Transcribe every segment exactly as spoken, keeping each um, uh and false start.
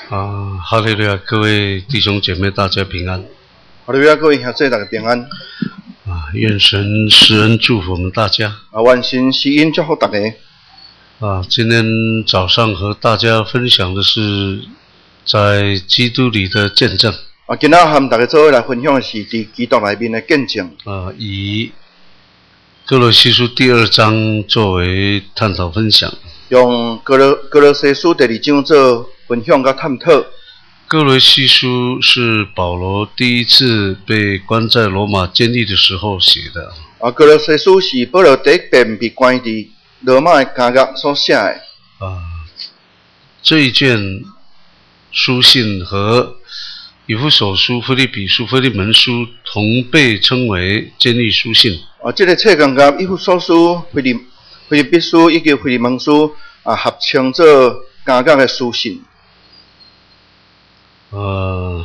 啊，哈利路亚！各位弟兄姐妹，大家平安。 哈利路亚！各位兄弟大家平安。 啊，愿神施恩祝福我们大家。 啊，愿神施恩祝福大家。 啊，今天早上和大家分享的是在基督里的见证。 啊，今仔和大家做伙来分享的是在基督里面的见证。 啊，以歌罗西书第二章作为探讨分享。 用歌罗歌罗西书第二章做分享和探讨。 歌罗西书是保罗第一次被关在罗马监狱的时候写的。 啊，歌罗西书是保罗第一遍被关在罗马的监狱所写的。 啊，这一卷书信和以弗所书、腓立比书、腓利门书同被称为监狱书信。 啊，这个册讲甲以弗所书、腓利腓立比书以及腓利门书啊合称做监狱的书信。 呃，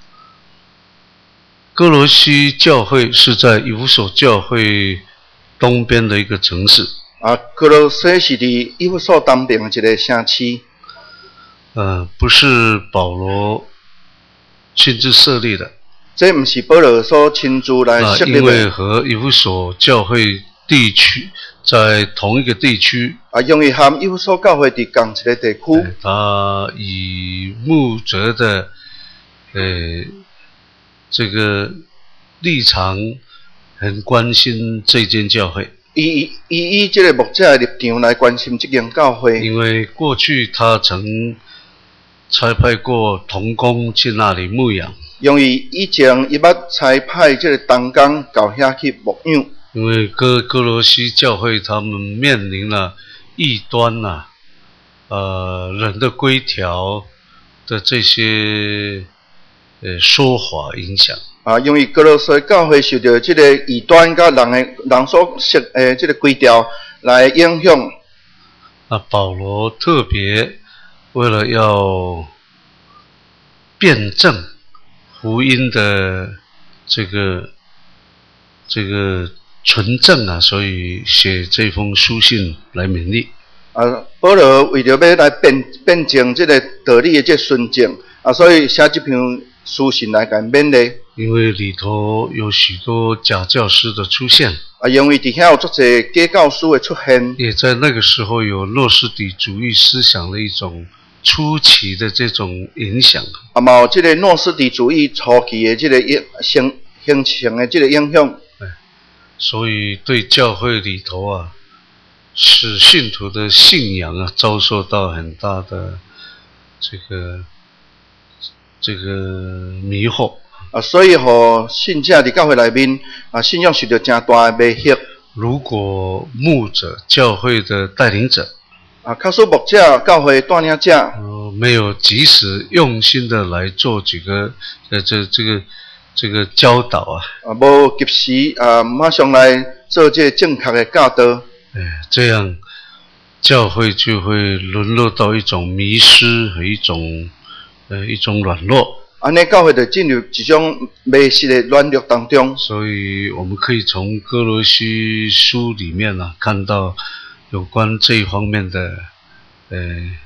歌罗西教会是在以弗所教会东边的一个城市。 啊，歌罗西是伫以弗所东边的一个城市。 呃，不是保罗亲自设立的。 这不是保罗所亲自来设立的。 啊，因为和以弗所教会地区在同一个地区。 啊，因为和以弗所教会伫同一个地区。 他以牧者的呃这个立场，很关心这间教会。 以以以以这个牧者的立场来关心这间教会。 因为过去他曾差派过同工去那里牧养。 因为以前伊捌差派这个同工到遐去牧养。 因为哥哥罗西教会他们面临了异端呐、啊，呃，人的规条的这些呃说法影响。 啊，因为哥罗西教会受到这个异端甲人的人所设诶这个规条来影响。 啊，保罗特别为了要辩证福音的这个这个纯正啊，所以写这封书信来勉励。 啊，保罗为着要来辩辩证这个道理的这纯正啊，所以写这篇书信来甲勉励。 因为里头有许多假教师的出现。 啊，因为伫遐有足侪假教师的出现。也在那个时候有诺斯底主义思想的一种初期的这种影响。 啊，嘛有这个诺斯底主义初期的这个影形形成的这个影响。 所以对教会里头啊，使信徒的信仰啊，遭受到很大的这个这个迷惑。 啊，所以和信者伫教会内面啊，信仰受到真大的迷惑。 如果牧者、教会的带领者啊，假使牧者、教会带领者， 呃，没有及时用心的来做几个呃这这个这个教导啊， 啊，无及时啊，马上来做这正确的教导。 哎，这样教会就会沦落到一种迷失和一种呃一种软弱。 安尼教会就进入一种迷失的软弱当中。 所以我们可以从歌罗西书里面啊，看到有关这一方面的呃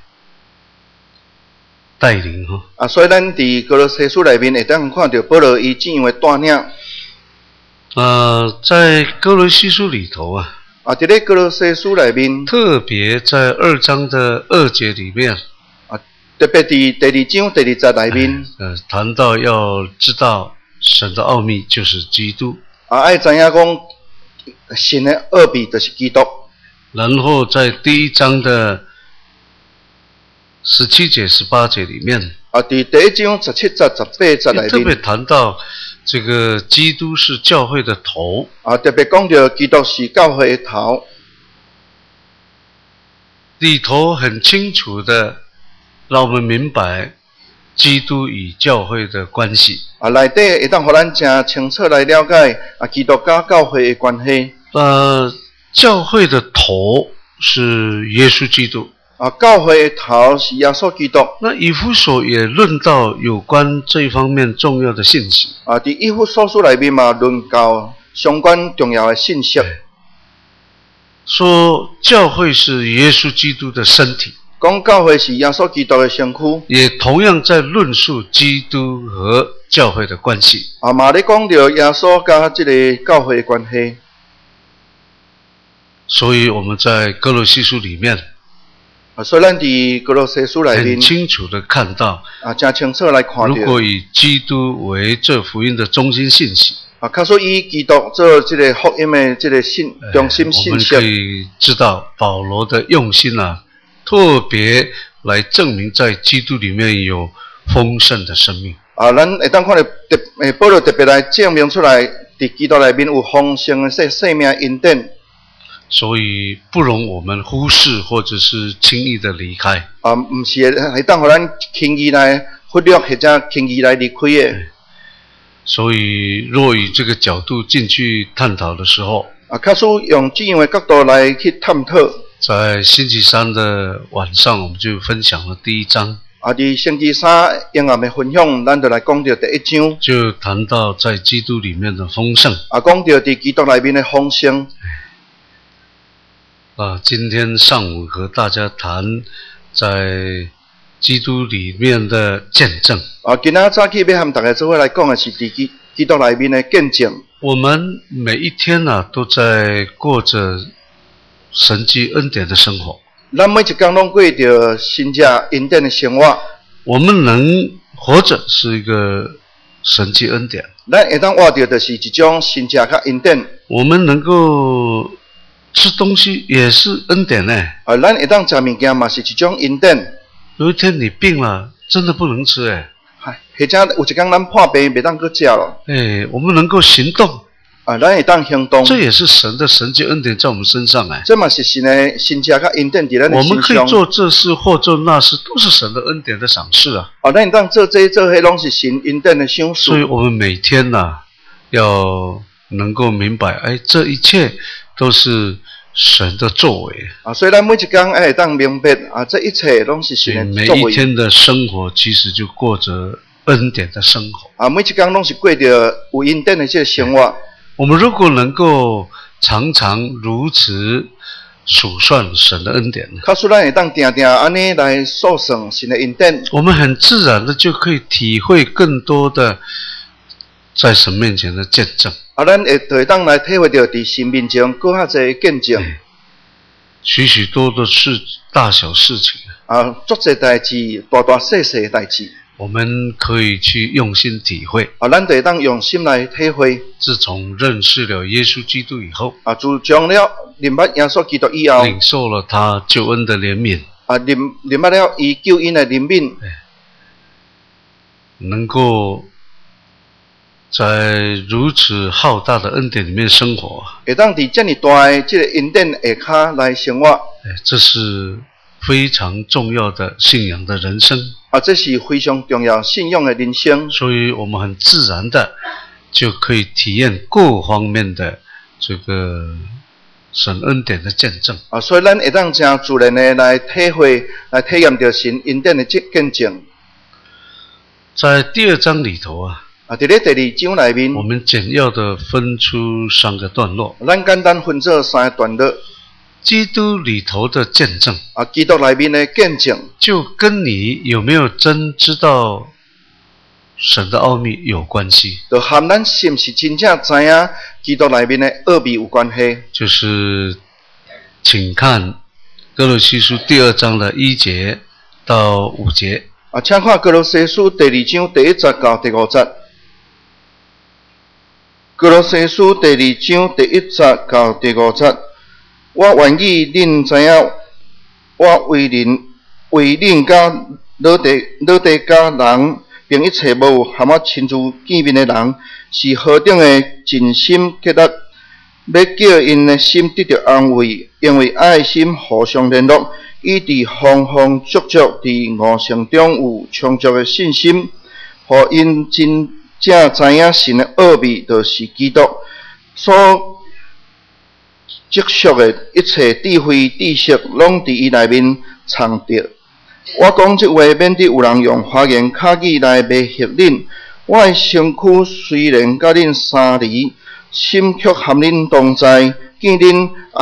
带领哈。 啊，所以咱伫歌罗西书内面会当看到保罗伊怎样的带领。 呃，在歌罗西书里头啊， 啊，伫咧歌罗西书内面， 特别在二章的二节里面。 特别伫第二章第二节内面， 呃，谈到要知道神的奥秘就是基督， 啊，爱知影讲神的奥秘就是基督。 然后在第一章的十七节、十八节里面， 啊，伫第一章十七节、十八节内面， 特别谈到这个基督是教会的头， 啊，特别讲到基督是教会的头， 里头很清楚的让我们明白基督与教会的关系。 啊，内底会当互咱真清楚来了解啊，基督甲教会的关系。 呃，教会的头是耶稣基督。 啊，教会的头是耶稣基督。 那以弗所也论到有关这一方面重要的信息。 啊，伫以弗所书内面嘛，论到相关重要的信息。 说教会是耶稣基督的身体。 讲教会是耶稣基督的身躯， 也同样在论述基督和教会的关系。 啊嘛咧讲到耶稣甲即个教会的关系。 所以我们在哥罗西书里面， 啊，所以咱伫哥罗西书内面很清楚的看到， 啊，真清楚来看到， 如果以基督为这福音的中心信息， 啊，假说以基督做这个福音的这个信中心信息， 我们可以知道保罗的用心啊，特别来证明在基督里面有丰盛的生命。 啊，咱会当看到特诶，保罗特别来证明出来，伫基督内面有丰盛的生生命恩典。 所以不容我们忽视或者是轻易的离开。 啊，唔是会当互咱轻易来忽略或者轻易来离开的。 所以若以这个角度进去探讨的时候， 啊，假使用这样的角度来去探讨， 在星期三的晚上我们就分享了第一章。 啊，伫星期三英暗的分享，咱就来讲到第一章， 就谈到在基督里面的丰盛。 啊，讲到伫基督内面的丰盛。 啊，今天上午和大家谈在基督里面的见证。 啊，今仔早起要和大家做伙来讲的是伫基基督内面的见证。 我们每一天啊，都在过着神迹恩典的生活。 咱每一天拢过着神迹恩典的生活。 我们能活着是一个神迹恩典。 咱会当活着就是一种神迹甲恩典。 我们能够吃东西也是恩典呢。 啊，咱会当食物件嘛是一种恩典。 有一天你病了，真的不能吃哎。 嗨，或者有一天咱破病袂当去食咯。 哎，我们能够行动。 啊，咱会当行动。 这也是神的神迹恩典在我们身上哎。 这嘛是神的神迹甲恩典伫咱的身上。 我们可以做这事或做那事，都是神的恩典的赏赐啊。 啊，咱会当做这做迄拢是神恩典的赏赐。 所以我们每天呐、啊，要能够明白，哎，这一切都是神的作为啊，所以咱每一天会当明白啊，这一切拢是神的作为。 每一天的生活其实就过着恩典的生活啊，每一天拢是过着有恩典的这个生活。 我们如果能够常常如此数算神的恩典， 假使咱会当定定安尼来数算神的恩典， 我们很自然的就可以体会更多的在神面前的见证。 啊，咱会会当来体会到伫神面前搁较侪见证。 许许多多事大小事情啊，足侪代志，大大细细的代志， 我们可以去用心体会。 啊，咱就会当用心来体会。 自从认识了耶稣基督以后， 啊，自从了认捌耶稣基督以后， 领受了他救恩的怜悯， 啊，认认捌了伊救恩的怜悯， 能够在如此浩大的恩典里面生活， 会当伫这么大的这个恩典下骹来生活， 这是非常重要的信仰的人生。 啊，这是非常重要信仰的人生。 所以我们很自然的就可以体验各方面的这个神恩典的见证。 啊，所以咱会当真自然的来体会、来体验到神恩典的见证。 在第二章里头啊。 啊，伫咧第二章内面， 我们简要的分出三个段落。 咱简单分做三个段落。 基督里头的见证， 啊，基督内面的见证， 就跟你有没有真知道神的奥秘有关系。 就和咱是不是真正知影基督内面的奥秘有关系。 就是请看哥罗西书第二章的一节到五节。 啊，请看哥罗西书第二章第一节到第五节。哥罗西书第二章第一节到第五节，我愿意恁知影，我为恁为恁甲老弟老弟家人，并一切无和我亲自见面的人，是何等的尽心竭力，要叫因的心得到安慰，因为爱心互相联络，以致丰丰足足伫五圣中有充足的信心，互因真正知影神的奥秘，就是基督所积蓄的一切智慧知识，拢伫伊内面藏着。我讲这话，免得有人用花言巧语来迷惑恁。我的身躯虽然甲恁相离，心却含恁同在，见恁按照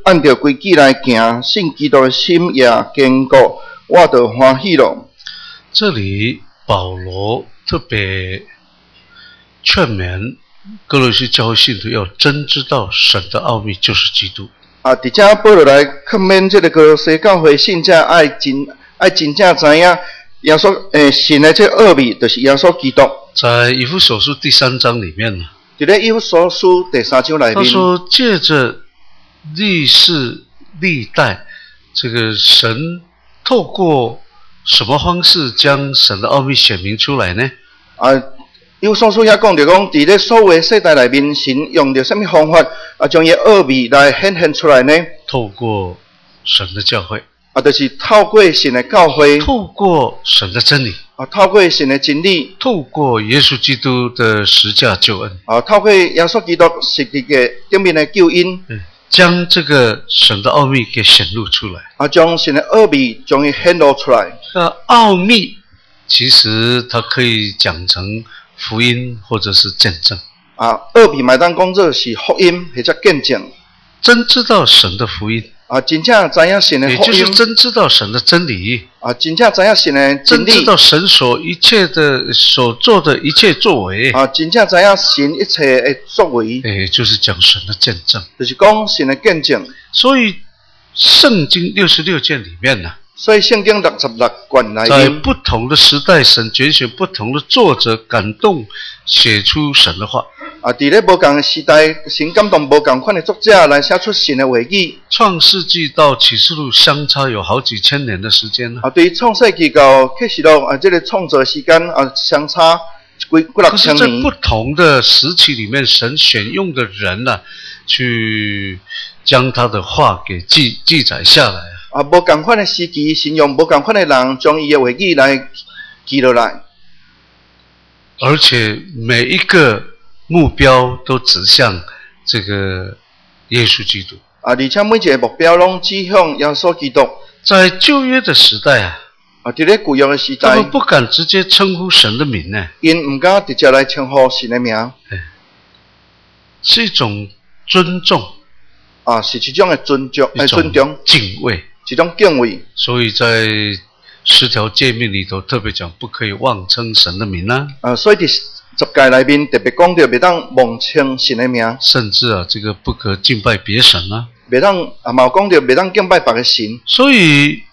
按照规矩来行，信基督的心也坚固，我就欢喜了。 这里保罗特别劝勉哥罗西教会信徒要真知道神的奥秘就是基督。 啊，伫遮保罗来劝勉这个哥罗西教会信者爱真爱真正知影耶稣诶神的这奥秘，就是耶稣基督。 在以弗所书第三章里面呢， 伫咧以弗所书第三章内面， 他说借着历世历代，这个神透过什么方式将神的奥秘显明出来呢？ 啊，以弗所书遐讲着讲，伫咧所有的世代内面，神用着什么方法啊，将伊奥秘来显现出来呢？ 透过神的教会， 啊，就是透过神的教会， 透过神的真理， 啊，透过神的真理， 透过耶稣基督的十架救恩， 啊，透过耶稣基督实际嘅顶面的救恩， 嗯，将这个神的奥秘给显露出来。 啊，将神的奥秘将伊显露出来。 那奥秘其实它可以讲成福音或者是见证。 啊，奥秘嘛当讲做是福音或者见证。 真知道神的福音， 啊，真正知影神的福音， 也就是真知道神的真理。 啊，真正知影神的真理， 真知道神所一切的所做的一切作为。 啊，真正知影神一切的作为。 也就是讲神的见证， 就是讲神的见证。 所以圣经六十六卷里面呢、啊， 所以圣经六十六卷内在面， 不同的时代，神拣选不同的作者，感动写出神的话。 啊，伫咧无共的时代，神感动无共款的作者来写出神的话语。 创世纪到启示录相差有好几千年的时间呢、 啊，对于创世纪到启示录啊，这个创作时间啊，相差几几六可是， 千年。 在不同的时期里面，神选用的人呢、啊，去将他的话给记记载下来。 啊，无共款的时期，神用无共款的人将伊的话语来记落来， 而且每一个目标都指向这个耶稣基督。 啊，而且每一个目标拢指向耶稣基督。 在旧约的时代啊， 啊，伫咧旧约的时代， 他们不敢直接称呼神的名呢， 因唔敢直接来称呼神的名， 是一种尊重， 啊，是一种的尊重，诶，尊重， 敬畏， 一种敬畏。 所以在十条诫命里头特别讲，不可以妄称神的名啊。 啊，所以伫十诫内面特别讲到，袂当妄称神的名， 甚至啊，这个不可敬拜别神啊。 袂当啊，嘛有讲到袂当敬拜别个神。 所以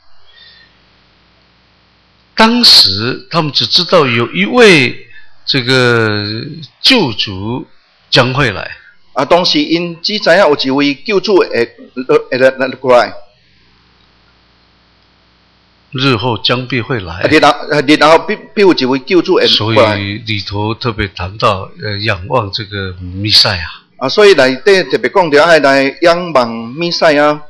当时他们只知道有一位这个救主将会来。 啊，当时因只知影有一位救主会会来来过来， 日后将必会来。 啊，然后啊，然后必必有一位救主会所过来。 以里头特别谈到，呃，仰望这个弥赛亚。 啊，所以内底特别讲到爱来仰望弥赛亚。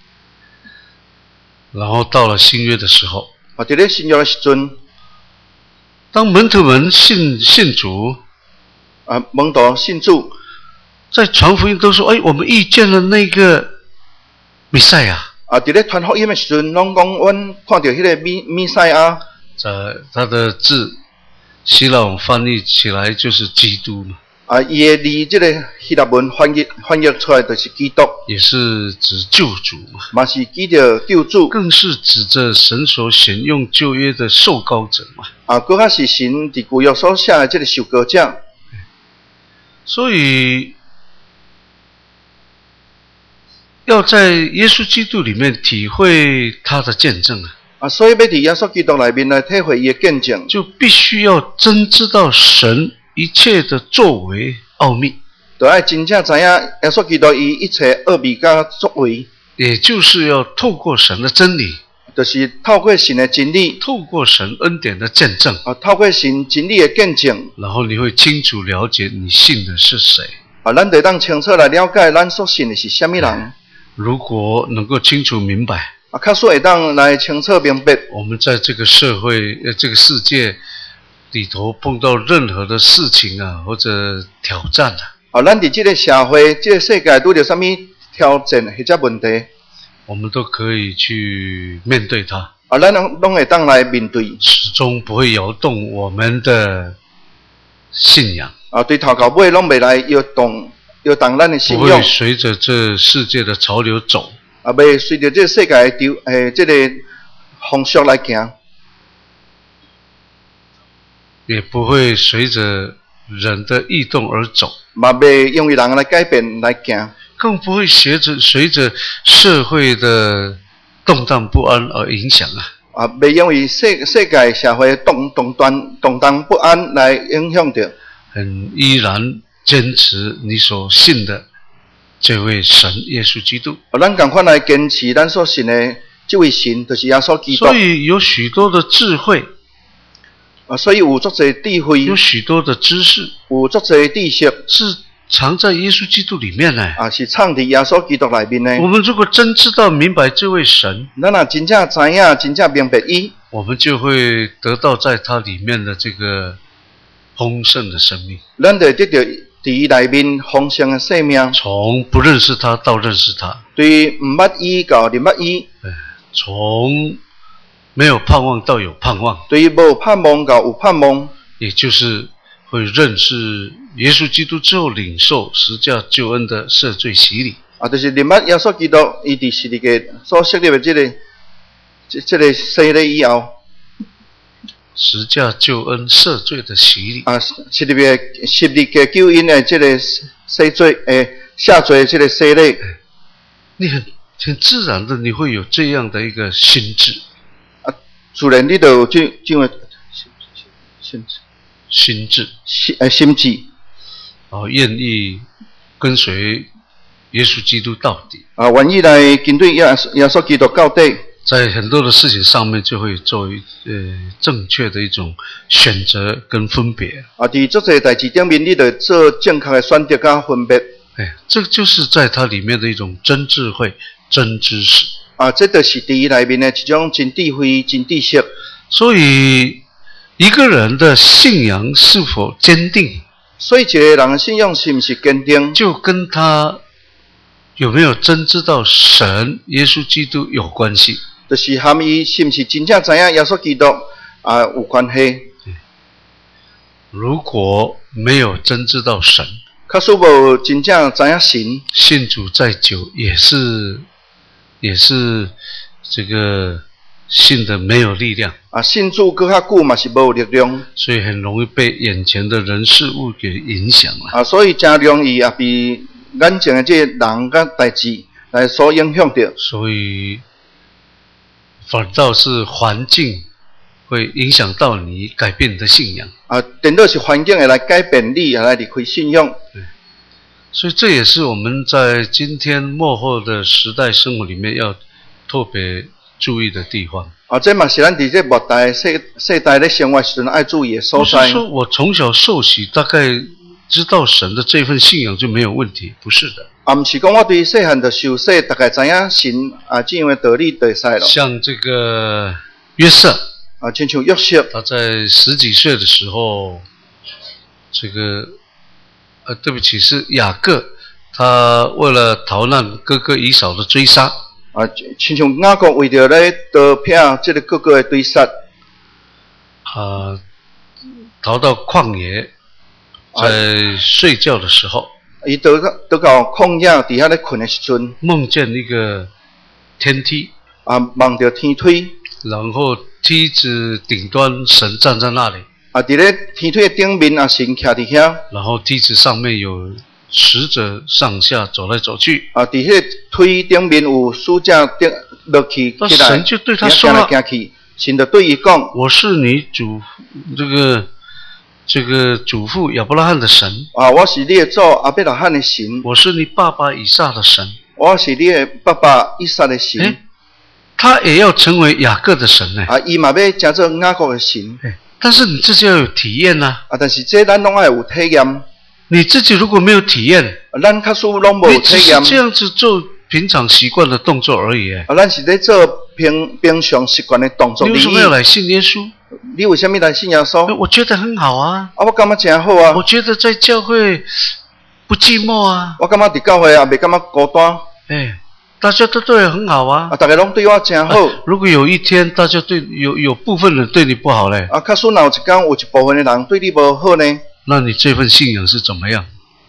然后到了新约的时候， 啊，伫咧新约的时阵， 当门徒们信信主， 啊，门徒信主， 在传福音都说，哎，我们遇见了那个弥赛亚。 啊，伫咧传福音的时阵，拢讲阮看到迄个弥弥赛亚， 在他的字希腊文翻译起来就是基督嘛。 啊，伊的字即个希腊文翻译翻译出来就是基督， 也是指救主嘛， 嘛是指着救主， 更是指着神所选用旧约的受膏者嘛。 啊，搁较是神伫旧约所写的即个受膏者。 所以要在耶稣基督里面体会他的见证啊， 啊，所以要伫耶稣基督内面来体会伊的见证， 就必须要真知道神一切的作为奥秘， 就爱真正知影耶稣基督伊一切奥秘甲作为， 也就是要透过神的真理， 就是透过神的真理， 透过神恩典的见证， 啊，透过神真理的见证， 然后你会清楚了解你信的是谁。 啊，咱得当清楚来了解咱所信的是什么人。 如果能够清楚明白， 啊，较说会当来清楚明白， 我们在这个社会、呃这个世界里头碰到任何的事情啊，或者挑战啊， 啊，咱伫即个社会、即、这个世界拄着什么挑战或者问题， 我们都可以去面对它， 啊，咱拢拢会当来面对， 始终不会摇动我们的信仰。 啊，对头到尾拢袂来摇动要当咱的信不仰， 会随着这世界的潮流走， 啊，袂随着这世界的流诶，这个风俗来行， 也不会随着人的异动而走， 嘛袂因为人来改变来行， 更不会随着随着社会的动荡不安而影响啊。 啊，袂因为世世界社会动动乱、动荡不安来影响着， 很依然坚持你所信的这位神耶稣基督。 啊，咱共款来坚持咱所信的这位神，就是耶稣基督。 所以有许多的智慧， 啊，所以有足侪智慧， 有许多的知识， 有足侪知识， 是藏在耶稣基督里面呢。 啊，是藏伫耶稣基督内面呢。 我们如果真知道明白这位神， 咱若真正知影、真正明白伊， 我们就会得到在他里面的这个丰盛的生命。 咱就得到伫伊内面丰盛的生命。 从不认识他到认识他， 对毋捌伊到认捌伊， 从没有盼望到有盼望， 对无盼望到有盼望， 也就是会认识耶稣基督之后，领受十架救恩的赦罪洗礼。 啊，就是认捌耶稣基督，伊伫十字架所设立的这个、这、这个洗礼以后， 十架救恩赦罪的洗礼啊，设立的十字架救恩的这个洗罪诶下罪这个洗礼， 你很很自然的，你会有这样的一个心智， 啊，自然你就有这这样的心智。 心智， 心诶心智， 哦，愿意跟随耶稣基督到底， 啊，愿意来跟对耶稣耶稣基督到底， 在很多的事情上面就会做呃正确的一种选择跟分别。 啊，伫这些代志顶面，你得做正确的选择甲分别。 哎，这就是在它里面的一种真智慧、真知识。 啊，这就是伫伊内面的一种真智慧、真知识。 所以，一个人的信仰是否坚定， 所以一个人的信仰是毋是坚定， 就跟他有没有真知道神、耶稣基督有关系。 就是含伊是毋是真正知影耶稣基督啊有关系。 如果没有真知道神， 假使无真正知影神， 信主再久也是也是这个信的没有力量啊，信主搁较久嘛是无力量， 所以很容易被眼前的人事物给影响了。 啊，所以真容易也被眼前的这个人甲代志来所影响着。 所以反倒是环境会影响到你，改变你的信仰。 啊，颠倒是环境会来改变你，来离开信仰。 所以这也是我们在今天末后的时代生活里面要特别注意的地方。 啊，这嘛是咱伫这末代世世代咧生活时阵爱注意的所在。 不是说我从小受洗，大概知道神的这份信仰就没有问题，不是的。 啊，毋是讲我对细汉就受洗，大概知影神啊这样的道理就会使咯。 像这个约瑟啊，亲像约瑟， 他在十几岁的时候，这个呃，对不起，是雅各，他为了逃难哥哥以扫的追杀， 啊，亲像雅各为着咧逃避这个哥哥的追杀， 啊，逃到旷野，在睡觉的时候， 伊逃到逃到旷野，伫遐咧困的时阵， 梦见一个天梯， 啊，望着天梯， 然后梯子顶端神站在那里， 啊，伫咧天梯的顶面，啊，神徛伫遐， 然后梯子上面有使者上下走来走去， 啊，伫迄梯顶面有使者顶落去那起来， 神就对他说行来了行去，神就对伊讲， 我是你主这个这个祖父亚伯拉罕的神， 啊，我是你的祖亚伯拉罕的神， 我是你爸爸以撒的神， 我是你的爸爸以撒的神。 诶他也要成为雅各的神呢。 啊，伊嘛要成做雅各的神。 但是你自己要有体验呐、 啊，但是这咱拢爱有体验。 你自己如果没有体验， 咱较属拢无你只体验。 是这样子做平常习惯的动作而已。 啊，咱是咧做平平常习惯的动作。 你为什么要来信耶稣？ 你为什么来信耶稣？ 我觉得很好啊。 啊，我感觉真好啊。 我觉得在教会不寂寞啊。 我感觉伫教会也袂感觉孤单。 哎。大家都对我很好啊！ 啊，大家拢对我真好。 啊、如果有一天大家对有有部分人对你不好嘞， 啊，假使若有一天有一部分的人对你无好呢， 那你这份信仰是怎么样？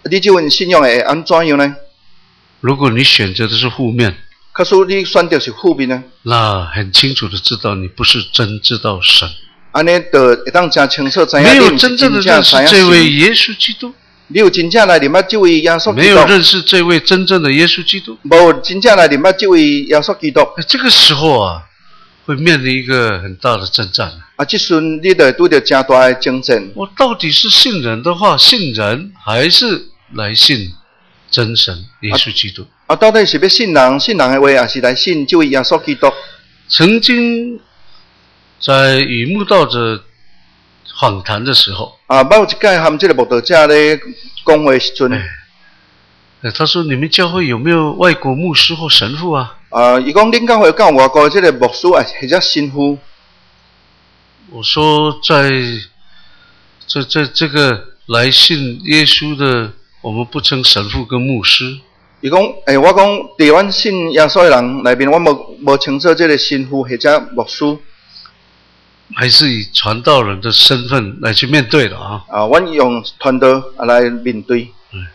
你这份信仰会安怎样呢？ 如果你选择的是负面， 假使你选择是负面呢？ 那很清楚的知道你不是真知道神。 安尼就会当真清楚知影， 没有真正的认识这位耶稣基督。 你有真正来认捌这位耶稣基督？ 没有认识这位真正的耶稣基督。 无真正来认捌这位耶稣基督。 这个时候啊，会面临一个很大的征战。 啊，这时你就会拄到真大的征战。 我到底是信人的话，信人还是来信真神耶稣基督？ 啊，到底是要信人，信人的话，还是来信这位耶稣基督？ 曾经在与慕道者访谈的时候， 啊，捌有一届和这个慕道者咧讲话时阵， 哎，他说：“你们教会有没有外国牧师或神父啊？” 啊，伊讲恁教会有外国这个牧师啊，或者神父。 我说在，在在这个来信耶稣的，我们不称神父跟牧师。 伊讲，诶，我讲，伫阮信耶稣的人内面，我无无称作这个神父或者牧师， 还是以传道人的身份来去面对的啊。 啊，阮用传道来面对。 嗯。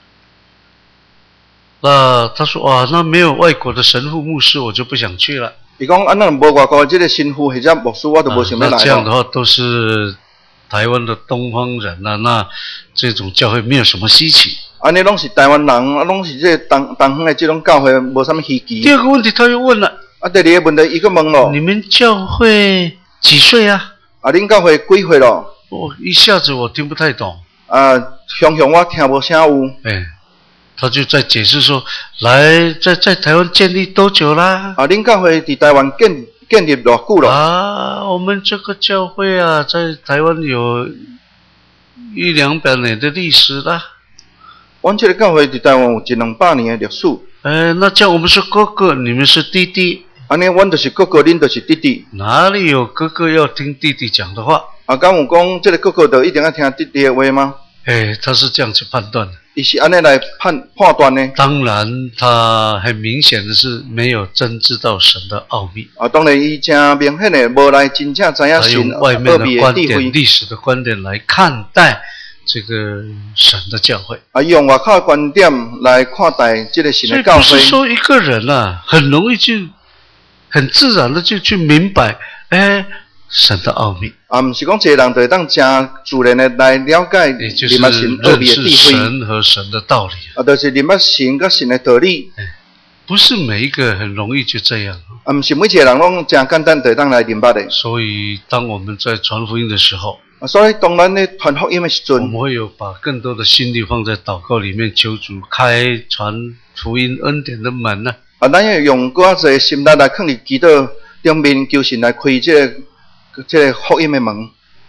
那他说哇，那没有外国的神父牧师，我就不想去了。 伊讲，啊，那无外国这个神父或者牧师，我都无想要来。 那这样的话，都是台湾的东方人啊，那这种教会没有什么稀奇。 安尼拢是台湾人，啊，拢是这东东方的这种教会，无什么稀奇。 第二个问题，他又问了。 啊，第二个问题，伊个问咯。 你们教会几岁啊？ 啊，恁教会几岁咯？ 我一下子我听不太懂。 啊，常常我听无啥有。 哎。他就在解释说，来在在台湾建立多久啦？ 啊，恁教会伫台湾建建立多久了？ 啊，我们这个教会啊，在台湾有一两百年的历史啦。 阮这个教会伫台湾有一两百年的历史。 呃，那这样我们是哥哥，你们是弟弟。 安尼，阮就是哥哥，恁就是弟弟。 哪里有哥哥要听弟弟讲的话？ 啊，敢有讲这个哥哥就一定要听弟弟的话吗？ 哎，他是这样去判断的。 伊是安尼来判判断呢？ 当然，他很明显的是没有真知道神的奥秘。 啊，当然，伊真明显的无来真正知影神外面的观点、历史的观点来看待这个神的教会。 啊，用外口的观点来看待这个神的教会。 所以不是说一个人啊，很容易就很自然的就去明白，哎。神的奥秘啊，不是讲一个人就会当真自然的来了解也就是认识神和神的道理啊，就是认识神跟神的道理。 不是每一个很容易就这样啊，不是每一个人拢真简单就当来明白的。 所以当我们在传福音的时候， 啊，所以当咱咧传福音的时阵， 我们会有把更多的心力放在祷告里面，求主开传福音恩典的门呢。 啊，咱要用更多心力来放伫祈祷中面，求神来开这个。这个福音的门，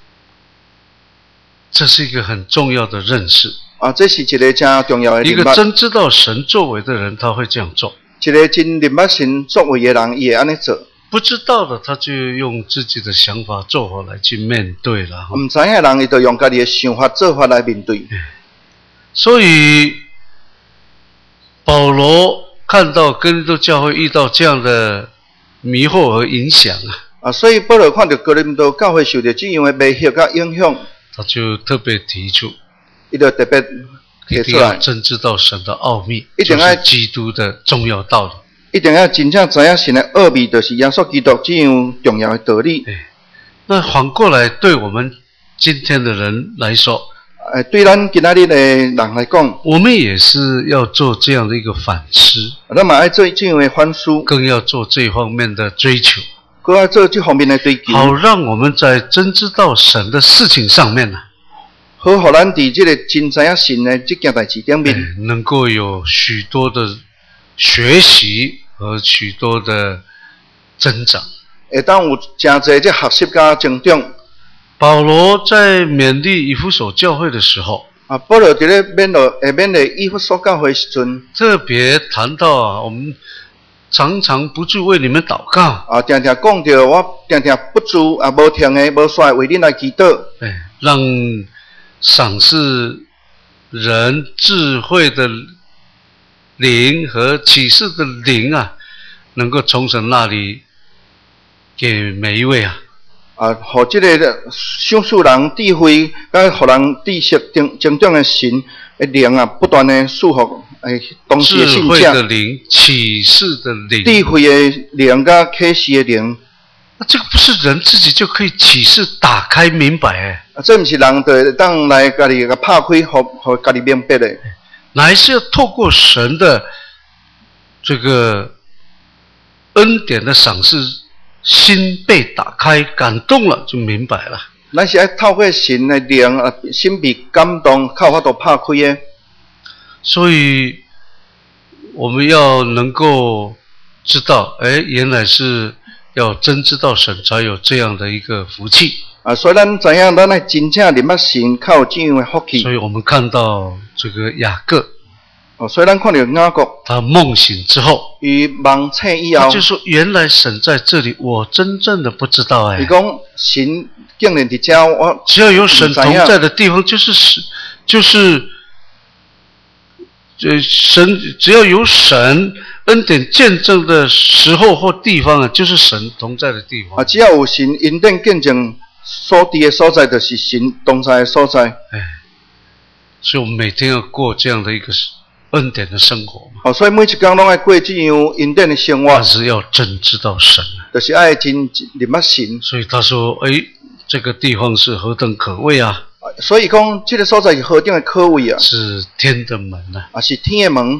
这是一个很重要的认识啊！这是一个真重要的一个真知道神作为的人，他会这样做。 一个真认捌神作为的人，也安尼做。 不知道的，他就用自己的想法做法来去面对了。 唔知影的人，伊就用家己的想法做法来面对。 所以保罗看到哥林多教会遇到这样的迷惑和影响啊。 啊，所以保罗看到哥林多教会受到这样的迷惑甲影响， 他就特别提出， 伊就特别提出来， 一定要真知道神的奥秘，就是基督的重要道理。 一定要真正知影神的奥秘，就是耶稣基督这样重要的道理。 那反过来，对我们今天的人来说， 诶，对咱今仔日的人来讲， 我们也是要做这样的一个反思， 咱嘛爱做这样的反思， 更要做这方面的追求。 搁要做这方面的追求， 好让我们在真知道神的事情上面呢， 好，互咱伫这个真知影神的这件代志顶面， 能够有许多的学习和许多的增长。 会当有真侪这学习甲增长。 保罗在勉励以弗所教会的时候， 啊，保罗伫咧勉励诶勉励以弗所教会时阵， 特别谈到啊，我们常常不住为你们祷告啊，常常讲到我常常不住啊，无停诶，无煞为恁来祈祷。 哎，让赏赐人智慧的灵和启示的灵啊，能够从神那里给每一位啊。 啊，互这个赏赐人智慧，甲互人知识增增长诶神， 灵啊，不断的束缚诶当时的智信者， 慧的灵、启示的灵。 智慧的灵甲启示的灵。 那这个不是人自己就可以启示、打开、明白哎。 啊，这毋是人就当来家己个拍开，互互家己明白的。 乃是要透过神的这个恩典的赏赐，心被打开，感动了，就明白了。 咱是要透过神的灵啊，心被感动，靠法度拍开的。 所以我们要能够知道，哎，原来是要真知道神，才有这样的一个福气。 啊，所以咱知影，咱爱真正认捌神，靠有这样的福气。 所以我们看到这个雅各， 哦，所以咱看到雅各， 他梦醒之后， 伊梦醒以后， 他就说：“原来神在这里，我真正的不知道。”哎， 伊讲神竟然伫遮，我只要有神同在的地方，就是神，就是呃神，只要有神恩典见证的时候或地方啊，就是神同在的地方。 啊，只要有神恩典见证所伫的所在，就是神同在的所在。 哎，所以我们每天要过这样的一个恩典的生活嘛。 哦，所以每一天拢爱过这样恩典的生活。 但是要真知道神， 就是爱真认捌神。 所以他说：“哎，这个地方是何等可畏啊！” 所以讲，这个所在是何等的可畏啊！ 是天的门啊！ 啊，是天的门。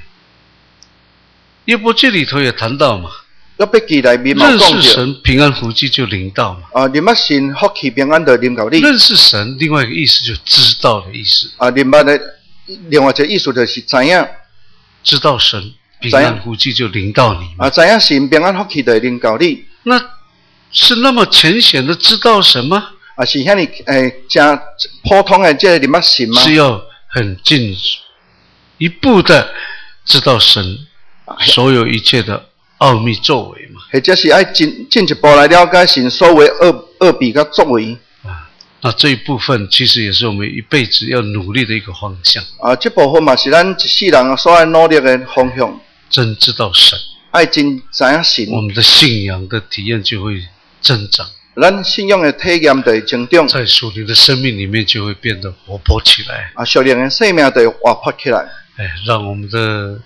约伯记里头也谈到嘛。 约伯记内面嘛认讲识神，平安福气就临到嘛。 啊，认捌神，福气平安就临到你。 认识神，另外一个意思就知道的意思。 啊，认捌的另外一个意思就是知影， 知道神，平安福气就临到你嘛。 啊，知影神平安福气就会临到你。 那是那么浅显的知道神吗？ 啊，是遐尼诶，真普通的这个认捌神吗？ 是要很进一步的知道神所有一切的奥秘作为嘛？ 或者是爱进进一步来了解神所为恶恶弊甲作为。 啊，那这一部分其实也是我们一辈子要努力的一个方向。 啊，这部分嘛是咱一世人所爱努力的方向。 真知道神， 爱真知影神， 我们的信仰的体验就会增长。 咱信仰的体验就会增长， 在属灵的生命里面就会变得活泼起来。 啊，属灵的生命就会活泼起来。 哎，让我们的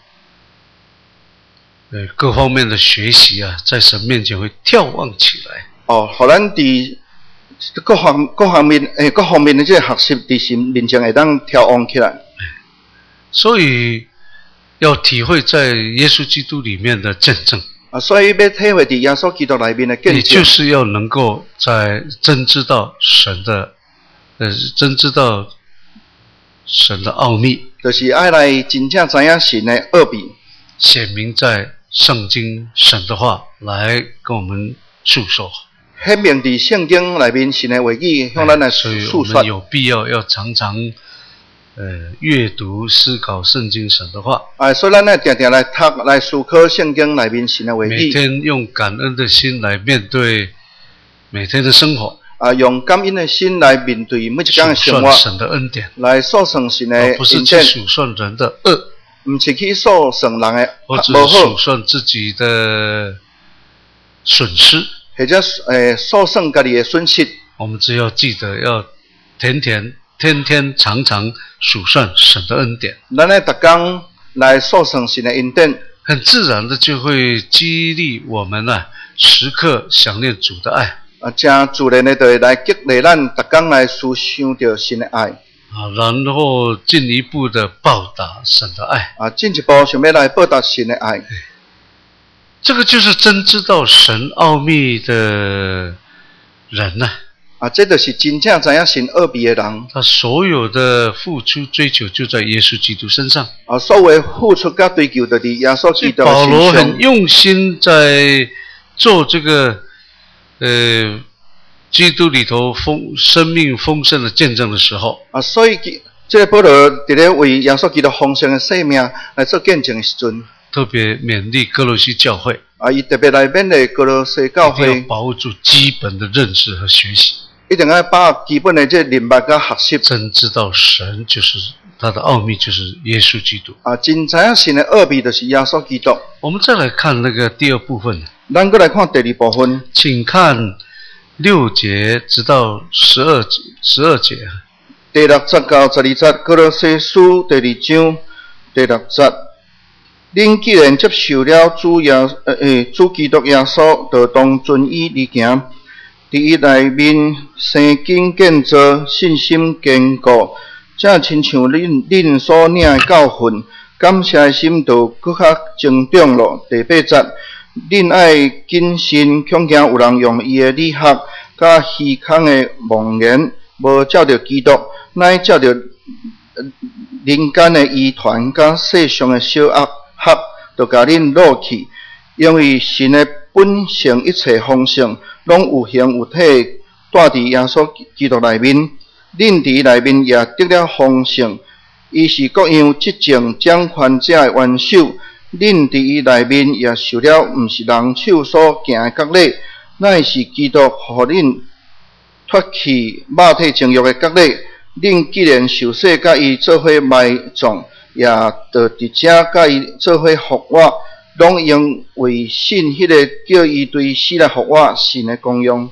呃各方面的学习啊，在神面前会眺望起来。 哦，互咱伫各方各方面诶各方面的这个学习伫神面前会当眺望起来。 所以要体会在耶稣基督里面的见证。 啊，所以要体会伫耶稣基督内面的见证， 你就是要能够在真知道神的，呃，真知道神的奥秘， 就是爱来真正知影神的奥秘， 显明在圣经神的话来跟我们诉说。 显明伫圣经内面神的话语向咱来所以我诉说。 们有必要要常常呃阅读思考圣经神的话。 啊，所以咱呢定定来读来思考圣经内面神的话语。 每天用感恩的心来面对每天的生活。 啊，用感恩的心来面对每一天的生活。 数算神的恩典， 来数算神的恩典， 而不是去数算人的恶， 唔是去数算人的或者不好， 数算自己的损失。 或者诶数算家己的损失。 我们只要记得要天天、天天、常常数算神的恩典。 咱呢，逐工来数算神的恩典， 很自然的就会激励我们啊，时刻想念主的爱。 啊，真自然的就会来激励咱逐工来思想着神的爱。 啊，然后进一步的报答神的爱。 啊，进一步想要来报答神的爱。 这个就是真知道神奥秘的人呐、 啊，这就是真正知影神奥秘的人。 他所有的付出追求就在耶稣基督身上。 啊，所有付出甲追求，就伫耶稣基督的保罗身上。 很用心在做这个呃基督里头丰生命丰盛的见证的时候， 啊，所以这个保罗伫咧为耶稣基督丰盛的生命来做见证的时阵， 特别勉励哥罗西教会， 啊，伊特别来勉励哥罗西教一定要会， 把握住基本的认识和学习， 一定要把握基本的这认捌甲学习。 真知道神就是他的奥秘，就是耶稣基督。 啊，真知影神的奥秘就是耶稣基督。 我们再来看那个第二部分， 咱过来看第二部分， 请看六节直到十二节，十二节。 第六节到十二节，哥羅西書第二章第六節。恁既然接受了主耶呃誒主基督耶穌，就當遵伊而行，佇伊內面生根建造，信心堅固，正親像恁恁所領的教訓，感謝的心就佫較增長咯。第八節，恁愛謹慎，恐驚有人用伊的理學甲虛空的妄言，無照着基督，乃照着人間的遺傳甲世上的小惡學，就甲恁擄去。因為神的本性一切豐盛，攏有形有體，帶佇耶穌基督內面。恁佇內面也得了豐盛。伊是各樣執政掌權者的元首。恁佇伊內面也受了，毋是人手所行的割禮，乃是基督互恁脫去肉體情慾的割禮。恁既然受洗，甲伊做伙埋葬，也着佇遮甲伊做伙復活，攏用為信迄個叫伊對死來復活神的功用。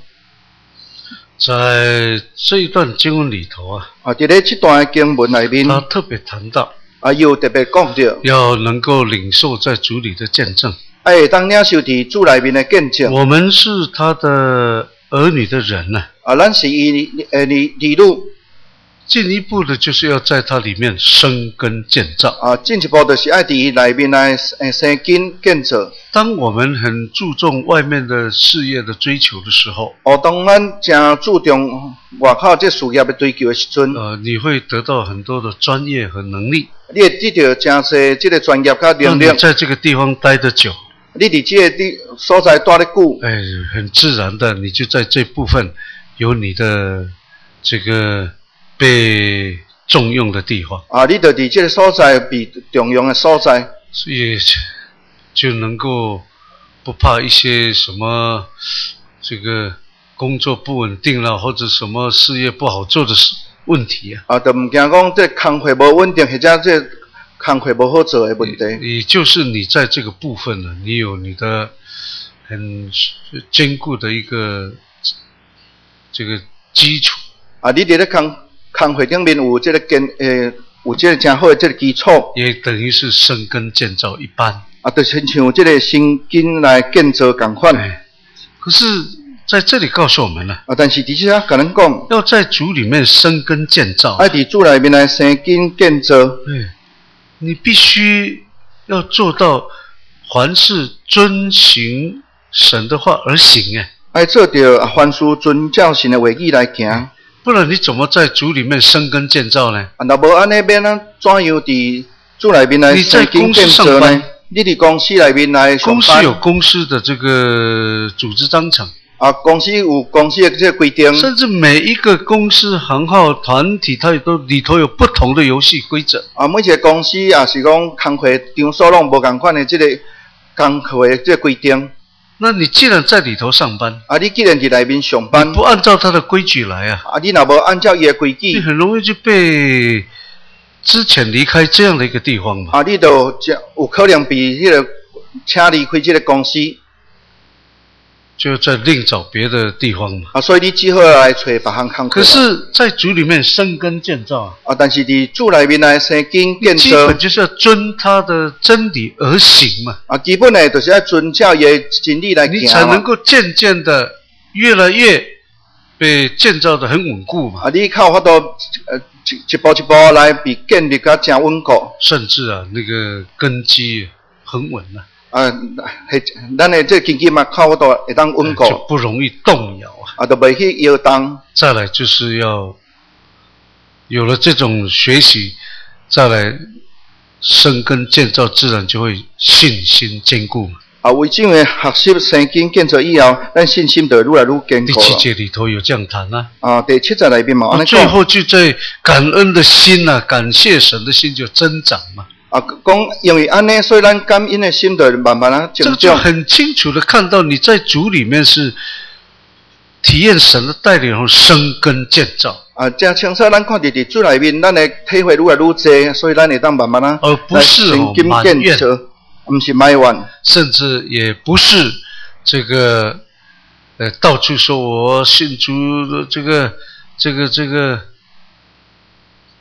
在這一段經文裡頭啊， 啊，伫咧這段的經文內面， 他特別談到， 啊，又特別講到， 要能夠領受在主裡的見證。 哎，當領受佇主內面的見證。 我們是他的兒女的人呢、 啊。啊，咱是伊誒兒兒女。 進一步的，就是要在它裡面生根建造。 啊，進一步就是愛佇內面來誒生根建造。 當我們很注重外面的事業的追求的時候， 哦，當咱真注重外口這事業的追求的時陣， 呃，你會得到很多的專業和能力。 你會得到真濟這個專業甲能力。 當你在這個地方待得久， 你佇這個地所在待得久， 哎，很自然的，你就在這部分有你的這個被重用的地方啊，你就佇這個所在被重用的所在， 所以就能夠不怕一些什麼這個工作不穩定了，或者什麼事業不好做的問題啊。 啊，就唔驚講這工課無穩定，或者這工課無好做的問題。 也就是你在這個部分呢，你有你的很堅固的一個這個基礎啊，你佇咧工工會頂面有這個建誒，有這個真好的這個基礎， 也等於是生根建造一般。 啊，就親像這個生根來建造同款。 可是在這裡告訴我們了， 啊，但是的確可能講， 要在主裡面生根建造， 愛佇主裡面來生根建造。 對，你必須要做到凡事遵行神的話而行誒。 愛做到凡事遵照神的話語來行。 不然你怎麼在主裡面生根建造呢？ 啊，若無安尼變啊，怎樣佇主內面來生根建造呢？你佇公司內面來上班。公司有公司的這個組織章程。 啊，公司有公司的這個規定。 甚至每一個公司行號團體，它也都裡頭有不同的遊戲規則。 啊，每一個公司也是講工會場所攏無共款的這個工會的這個規定。 那你既然在裡頭上班， 啊，你既然在裡面上班， 不按照他的規矩來啊， 啊，你若無按照伊的規矩， 你很容易就被資遣離開這樣的一個地方嘛。 啊，你就有可能被迄個請離開這個公司， 就再另找別的地方嘛。 啊，所以你只好來找別項工作。 可是，在主裡面生根建造啊，但是佇主裡面來生根建造， 基本就是要遵他的真理而行嘛。 啊，基本呢就是要遵照伊的真理來行， 你才能夠漸漸的越來越被建造得很穩固嘛。 啊，你靠法度呃一一步一步來被建立甲真穩固， 甚至啊，那個根基很穩啊。 啊，係咱的這根基嘛，靠法度會當穩固， 就不容易動搖啊。 啊，就袂去搖動。再來就是要有了這種學習，再來生根建造，自然就會信心堅固。 啊，為這樣的學習生根建造以後，咱信心就愈來愈堅固。 第七節裡頭有這樣談啊。 啊，第七節裡面嘛， 啊，最後就在感恩的心啊，感謝神的心就增長嘛。 啊，講因為安尼，所以咱感恩的心就慢慢啊增長。 這就很清楚的看到你在主裡面是體驗神的帶領後生根建造。 啊，這清楚咱看到佇主裡面，咱的體會愈來愈多，所以咱會當慢慢啊， 而不是哦埋怨， 不是埋怨， 甚至也不是這個呃到處說我信主，這個這個這個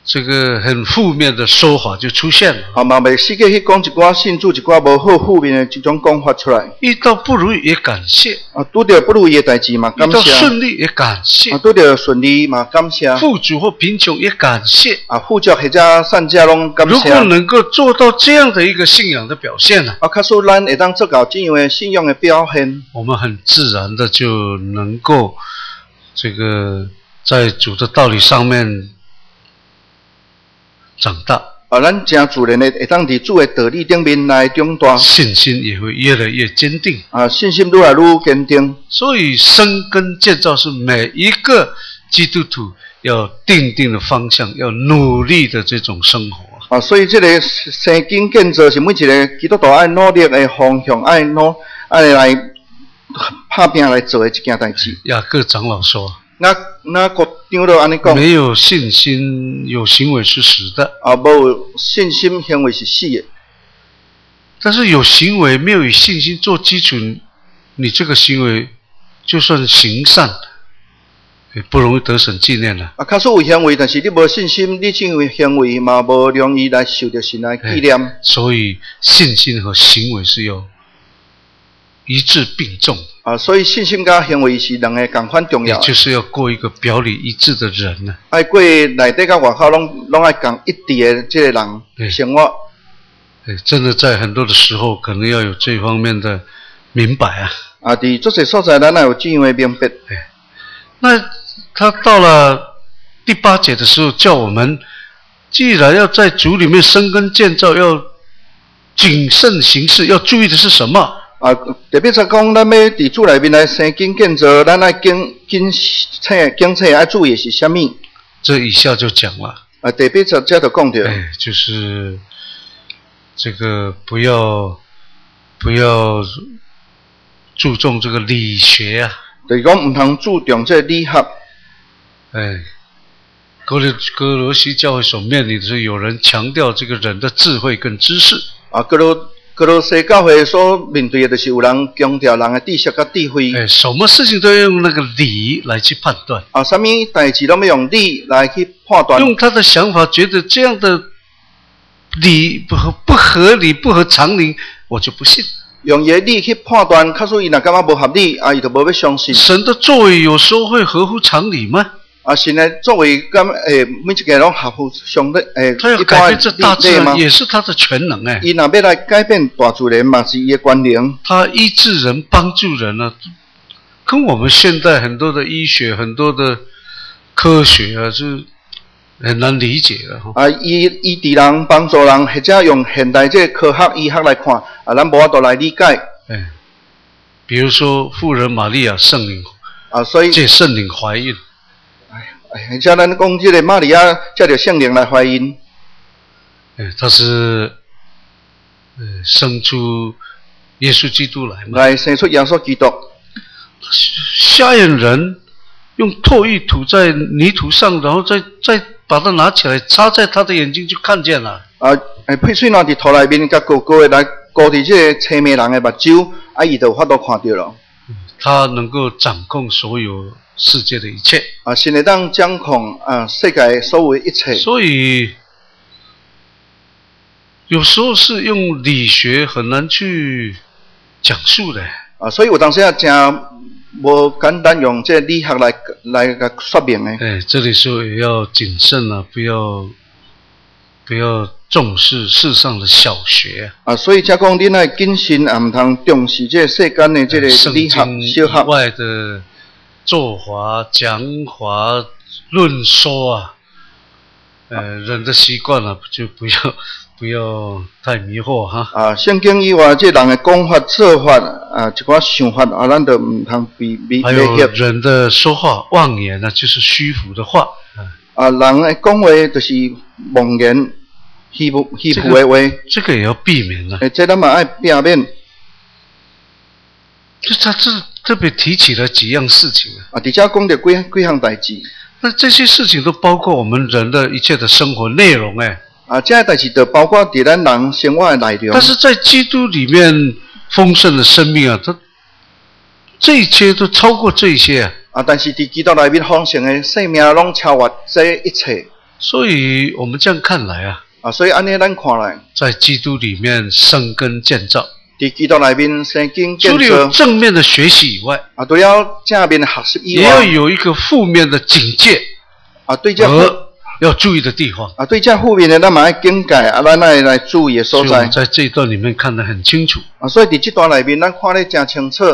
这个很负面的说法就出现了。 啊，嘛袂世界去讲一寡信主一寡无好负面的这种讲法出来。 遇到不如意也感谢， 啊，拄着不如意的代志嘛，感遇到谢。 顺利也感谢， 啊，拄着顺利嘛，感谢。 富足或贫穷也感谢。 啊，富足或者善者拢感谢。 如果能够做到这样的一个信仰的表现呢？ 啊，假使咱会当做到这样的信仰的表现， 我们很自然的就能够这个在主的道理上面长大。 啊，咱真自然的会当伫主的道理顶面来长大， 信心也会越来越坚定。 啊，信心愈来愈坚定。 所以生根建造是每一个基督徒要定定的方向，要努力的这种生活。 啊，所以这个生根建造是每一个基督徒爱努力的方向，爱努爱来拍拼来做的一件代志。 雅各长老说。 那那国长都安尼讲， 没有信心，有行为是死的。 啊，无信心行为是死的。 但是有行为没有以信心做基础，你这个行为就算行善，也不容易得神纪念了。 啊，假使有行为，但是你无信心，你这样行为嘛无容易来受到神来纪念。 所以信心和行为是要一致并重。 啊，所以信心甲行为是两个同款重要。 也就是要过一个表里一致的人呢。 爱过内底甲外口拢拢爱共一致的这个人生活。 对，真的在很多的时候，可能要有这方面的明白啊。 啊，伫这些所在，咱也有这样的明白。 对，那他到了第八节的时候，叫我们既然要在主里面生根建造，要谨慎行事，要注意的是什么？ 啊，特别是讲，咱要伫主内面来生根建造，咱爱警警测警测爱注意的是啥物？ 这以下就讲了。 啊，特别是这就讲到， 哎，就是这个不要不要注重这个理学啊。 就是讲唔通注重这理学。 哎，哥罗哥罗西教会所面临的是有人强调这个人的智慧跟知识。 啊，哥罗。哥罗西教会所面对的就是有人强调人的知识甲智慧。 哎，什么事情都要用那个理来去判断。 啊，什么代志都要用理来去判断。 用他的想法觉得这样的理不不合理、不合常理，我就不信。 用伊的理去判断，假使伊若感觉无合理，啊，伊就无要相信。 神的作为有时候会合乎常理吗？ 啊，神的作为咁诶，每一个拢合乎上的诶， 他要改变这大自然，也是他的全能诶。 伊若要来改变大自然嘛，是伊的权能。 他医治人、帮助人啊，跟我们现代很多的医学、很多的科学啊，是很难理解的哈。 啊，医医治人、帮助人，或者用现代这科学医学来看，啊，咱无法度来理解。 哎，比如说妇人玛利亚圣灵啊，所以借圣灵怀孕。 而且咱讲这个玛利亚借着圣灵来怀孕， 哎，他是呃生出耶稣基督来嘛， 来生出耶稣基督。 瞎眼人用唾液涂在泥土上，然后再再把它拿起来插在他的眼睛，就看见了。 啊，诶，翡翠拿伫土内面，甲高高的来高伫这个青面人的目睭，啊，伊就法度看到了。 他能够掌控所有世界的一切。 啊，神会当掌控啊世界所有的一切。 所以有时候是用理学很难去讲述的。 啊，所以有当时啊，真无简单用这理学来来甲说明的。 哎，这里说也要谨慎啊，不要不要重视世上的小学啊。啊，所以才讲恁爱谨慎，也唔通重视这世间的这个理学、小学以外的作法、讲法、论说啊，呃，人的习惯了、啊，就不要不要太迷惑哈。 啊，圣经以外，这人的讲法、做法啊，一寡想法啊，咱都唔通迷迷还有人的说话妄言呢、啊，就是虚浮的话。 啊，人的讲话就是妄言、虚浮、虚浮的话。 这个也要避免了。 诶，这咱嘛爱避免。 就他这特别提起了几样事情啊。 啊，底下讲的几几项代志。 那这些事情都包括我们人的一切的生活内容哎。 啊，这些代志都包括伫咱人生活的内容。 但是在基督里面丰盛的生命啊，它这一切都超过这一些啊。 啊，但是伫基督内面丰盛的生命拢超越这一切。 所以我们这样看来啊， 啊，所以安尼咱看来， 在基督里面生根建造， 伫基督内面生根除了建造， 有正面的学习以外， 啊，除了正面的学习以也要外， 有一个负面的警戒啊，对这负和要注意的地方。 啊对这负面的咱嘛要警戒，啊，咱来来注意的所在所以我们。在这一段里面看得很清楚。 啊，所以伫这段内面，咱看得真清楚。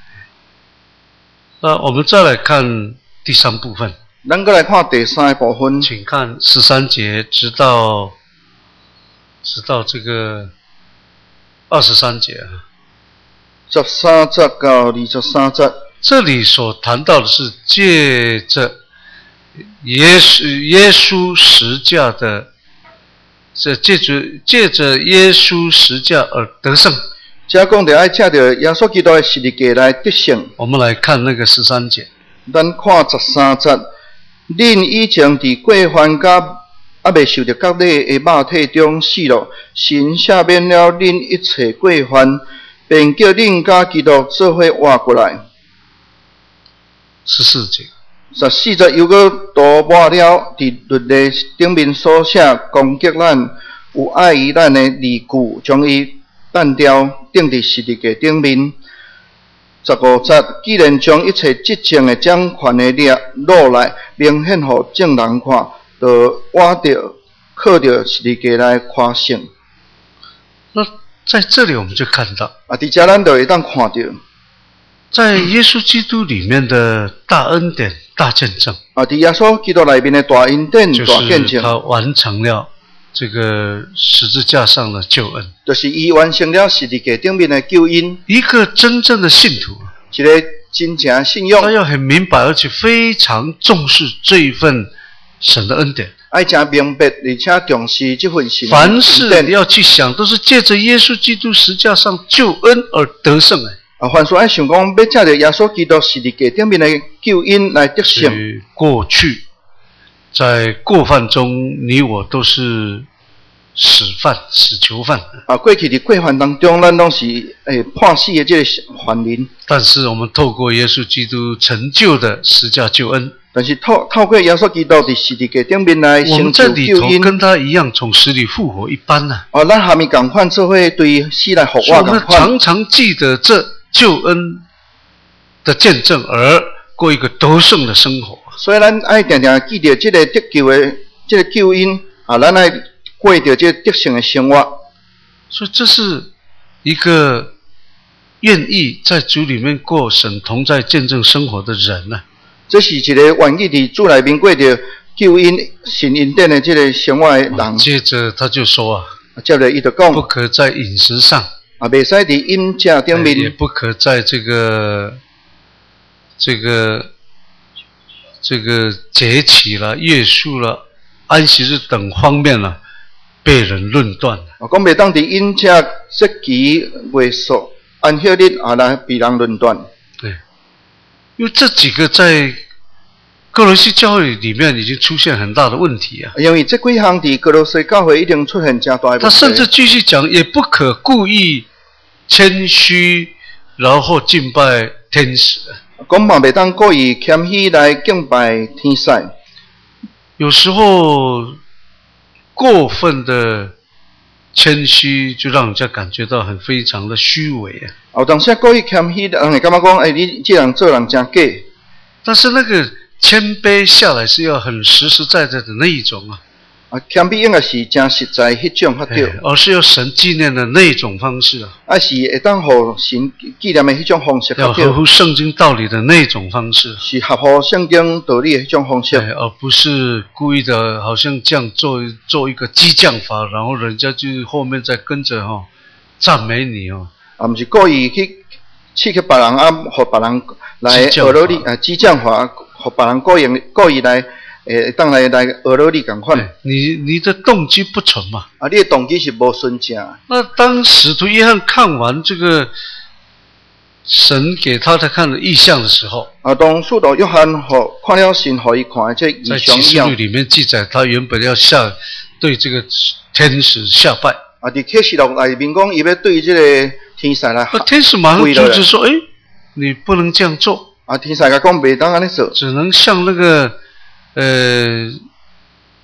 那我们再来看第三部分， 咱过来看第三部分， 请看十三节直到直到这个二十三节啊。 十三节到二十三节， 这里所谈到的是借着耶稣耶稣十架的，这借着借着耶稣十架而得胜。 这讲着爱借着耶稣基督的十字架来得胜。 我们来看那个十三节， 咱看十三节，恁以前伫过犯甲啊未受着割礼的肉体中死了，神赦免了恁一切过犯，便叫恁甲基督做伙活过来。 十四节， 十四节又搁多抹了伫律例顶面所写攻击咱、有爱于咱的字句，将伊弹掉，钉伫十字架顶面。十五节，既然将一切执政的掌权的力落来，明显互众人看，就我着靠着十字架来夸胜。 那在这里我们就看到， 啊，伫遮咱就会当看到， 在耶稣基督里面的大恩典、大见证， 啊，伫耶稣基督内面的大恩典、 就大见证， 是他完成了这个十字架上的救恩。 就是伊完成了十字架顶面的救恩。 一个真正的信徒， 一个真正的信仰， 他要很明白，而且非常重视这一份神的恩典。 爱真明白，而且重视这份神的凡恩事典。 你要去想，都是借着耶稣基督十字架上救恩而得胜的。 啊，凡事爱想讲，要借着耶稣基督十字架顶面的救恩来得胜。 所以过去在过犯中，你我都是死犯、死囚犯。 啊，过去伫过犯当中，咱拢是诶判死的这个犯人。 但是我们透过耶稣基督成就的十架救恩， 但是透透过耶稣基督伫十字架顶面来我成们在里就救恩。 头跟他一样从死里复活一般呢、 哦，咱下面共款做伙对死来复所以我们活共款。 常常记得这救恩的见证，而过一个得胜的生活。 所以咱爱定定记着这个得救的这个救恩啊，咱爱过着这个得胜的生活。 所以这是一个愿意在主里面过神同在见证生活的人呢、啊。 这是一个愿意伫主内面过着救恩神恩典的这个生活的人。 接着他就说啊， 接着伊就讲， 不可在饮食上， 啊，袂使伫饮食顶面， 也不可在这个这个这个节期了、月数了、安息日等方面了，被人论断。 啊，讲袂当伫饮食节期、月数、安息日啊来被人论断。 对，因为这几个在哥罗西教会里面已经出现很大的问题啊。 因为这几项伫哥罗西教会一定出现真大的问题。 他甚至继续讲，也不可故意谦虚，然后敬拜天使。 讲嘛袂当故意谦虚来敬拜天使。 有时候过分的谦虚，就让人家感觉到很非常的虚伪啊。 有当时故意谦虚，人会感觉讲，哎、欸，你这人做人真假。 但是那个谦卑下来是要很实实在在的那一种啊。 啊，谦卑应该是真实在迄种较对， 而是要神纪念的那种方式啊。 啊，是会当互神纪念的迄种方式较对。 要合乎圣经道理的那种方式。 是合乎圣经道理的迄种方式。 而不是故意的，好像这样做做一个激将法，然后人家就后面再跟着哈、哦、赞美你哦。 啊，毋是故意去刺激别人啊，互别人来学到你啊，激将法，互别人故意故意来。诶，当来来学到你共款。 你你的动机不纯嘛？ 啊，你的动机是无纯正。 那当使徒约翰看完这个神给他他看的异象的时候， 啊，当使徒约翰互看了神互伊看的这异象， 在启示录里面记载，他原本要下对这个天使下拜。 啊，伫启示录内面讲，伊要对这个天使来。 那天使马上阻止说：“哎，你不能这样做。” 啊，天使甲讲袂当安尼做， 只能像那个。呃，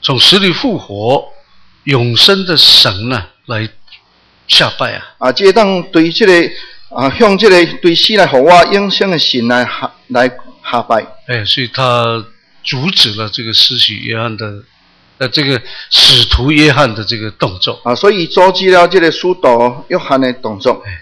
从死里复活、永生的神呢来下拜啊！ 啊，这当对这个啊，向这个对死来互我永生的神来下来下拜。 哎，所以他阻止了这个施洗约翰的，呃，这个使徒约翰的这个动作啊，所以阻止了这个使徒约翰的动作。 哎，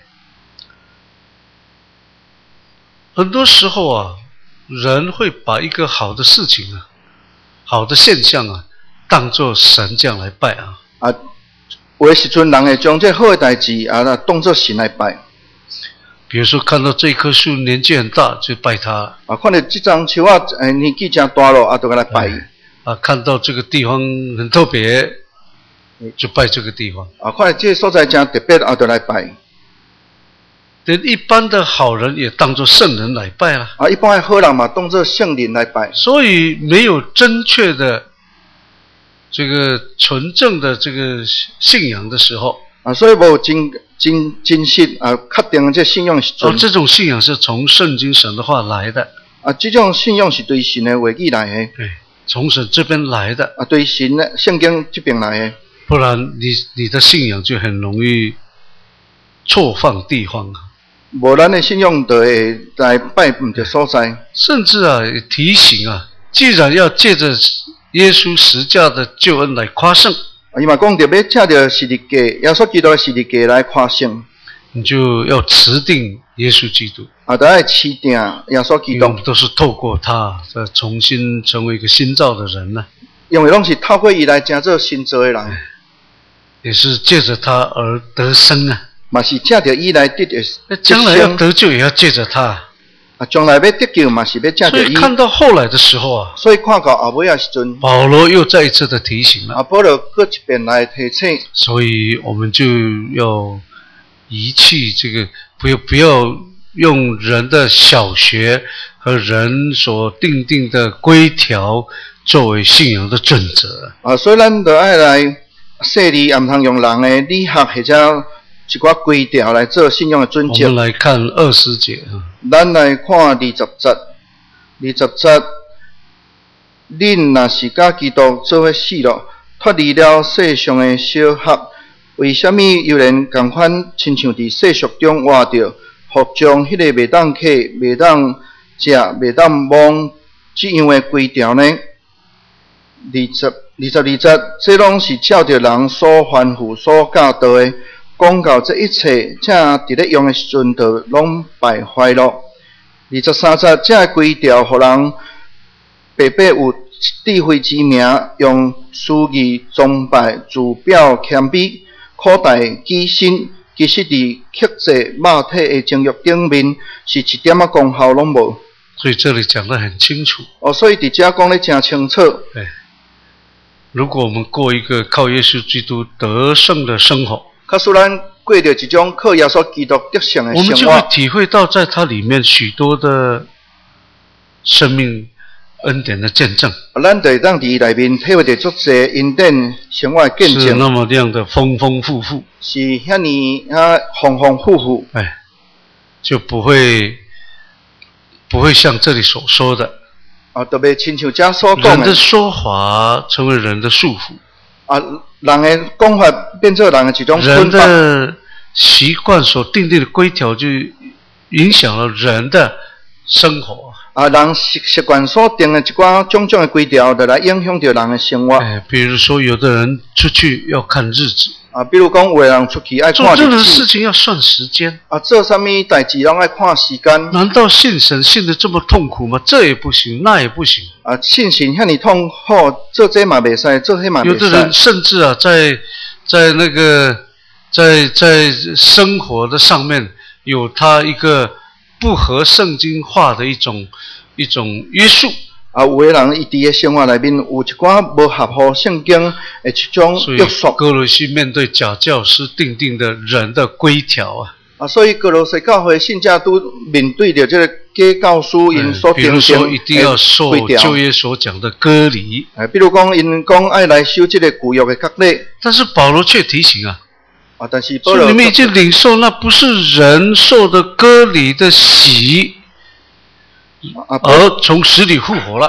很多时候啊，人会把一个好的事情啊、好的现象啊，当作神这样来拜啊。 啊，有的时阵人会将这好的代志啊，当作神来拜。 比如说看到这棵树年纪很大，就拜它了。 啊，看到这张树啊，诶，年纪真大了，啊，就来拜伊。 啊，看到这个地方很特别，就拜这个地方。 啊，看到这个所在真特别，啊，就来拜。 连一般的好人也当作圣人来拜了。 啊，一般的好人嘛，当作圣人来拜。 所以没有正确的这个纯正的这个信仰的时候， 啊，所以无真真真实啊，确定这信仰是哦，这种信仰是从圣经神的话来的。 啊，这种信仰是对神的话语来的。 对，从神这边来的。 啊，对神的圣经这边来的。 不然你你的信仰就很容易错放地方啊。 无咱的信仰就会来拜唔着所在。 甚至啊，提醒啊，既然要借着耶稣十架的救恩来夸胜， 啊，伊嘛讲着要借着十字架，耶稣基督的十字架来夸胜。 你就要持定耶稣基督。 啊，都要持定耶稣基督。 我们都是透过他，再重新成为一个新造的人呢。 因为拢是透过伊来成做新造的人， 也是借着他而得生啊。 嘛是借着伊来得着。 那将来要得救，也要借着他。 啊，将来要得救嘛是要借着伊。 所以看到后来的时候啊， 所以看到后尾啊时阵， 保罗又再一次的提醒了。 啊，保罗搁一遍来提醒。 所以我们就要遗弃这个，不要不要用人的小学和人所定定的规条作为信仰的准则。 啊，所以咱就爱来设立，也唔通用人的理学或者一寡规条来做信仰的准则。 我们来看二十节啊， 咱来看二十节，二十节，恁若是甲基督做伙死咯，脱离了世上的小合，为什么又能共款亲像伫世俗中活着，或将迄个袂当客、袂当食、袂当摸这样的规条呢？二十、二十二节，这拢是照着人所吩咐、所教导的。讲到这一切，正伫咧用的时阵，就拢败坏咯。二十三节，这规条，互人白白有智慧之名，用私义崇拜、自表谦卑、苦待己身，其实伫克制肉体的情欲顶面，是一点仔功效拢无。 所以这里讲得很清楚。 哦，所以伫遮讲得真清楚。 对，如果我们过一个靠耶稣基督得胜的生活， 假使咱过着一种靠耶稣基督得胜的生活， 我们就会体会到在它里面许多的生命恩典的见证。 咱就会当伫内面体会着足侪恩典生活的见证， 是那么样的丰丰富富， 是遐尼啊丰丰富富。 哎，就不会不会像这里所说的啊，特别亲像遮所讲人的说法成为人的束缚。 啊，人的讲法变做人的一种人的习惯所定定的规条，就影响了人的生活。 啊，人习习惯所定的一寡种种的规条，就来影响着人的生活。 哎，比如说，有的人出去要看日子。 啊，比如讲，有的人出去爱看日子。 做任何事情要算时间。 啊，做啥物代志拢爱看时间。 难道信神信得这么痛苦吗？这也不行，那也不行。 啊，信神遐尼痛苦，做这嘛袂使，做迄嘛袂使。 有的人甚至啊，在在那个在在生活的上面有他一个不合圣经化的一种一种约束。 啊，有的人伊伫个生活内面有一寡无合乎圣经的一种约束。 哥罗西面对假教师定定的人的规条啊。 啊，所以哥罗西教会信者都面对着这个假教师因所定定的规条。比如说， 一定要受旧约所讲的割礼。 哎，比如讲，因讲爱来守这个旧约的割礼。 但是保罗却提醒啊。 啊，但是保罗， 你们已经领受，那不是人受的割礼的洗。而从死里复活了。